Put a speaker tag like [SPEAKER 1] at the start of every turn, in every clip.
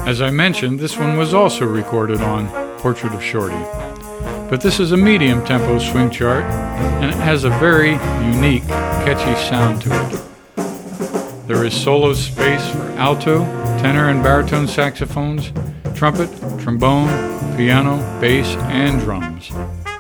[SPEAKER 1] As I mentioned, this one was also recorded on Portrait of Shorty. But this is a medium tempo swing chart, and it has a very unique, catchy sound to it. There is solo space for alto, tenor and baritone saxophones, trumpet, trombone, piano, bass, and drums.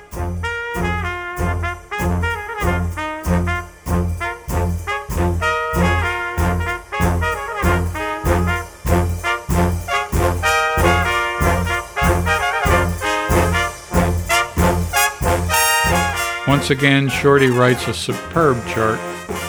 [SPEAKER 1] Once again, Shorty writes a superb chart.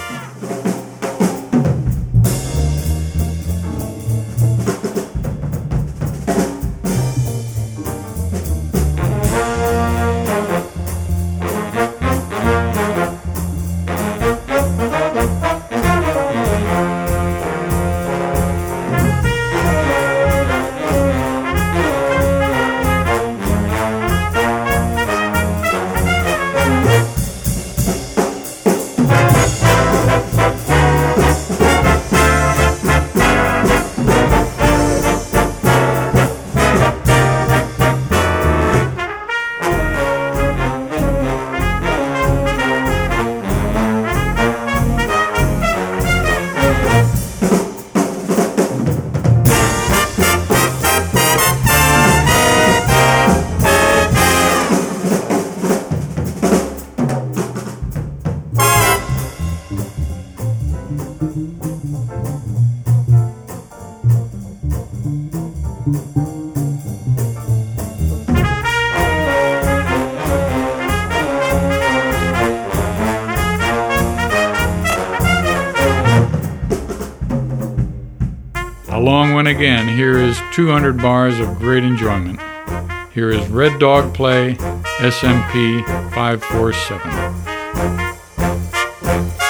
[SPEAKER 1] A long one again. Here is 200 bars of great enjoyment. Here is Red Dog Play, SMP 547.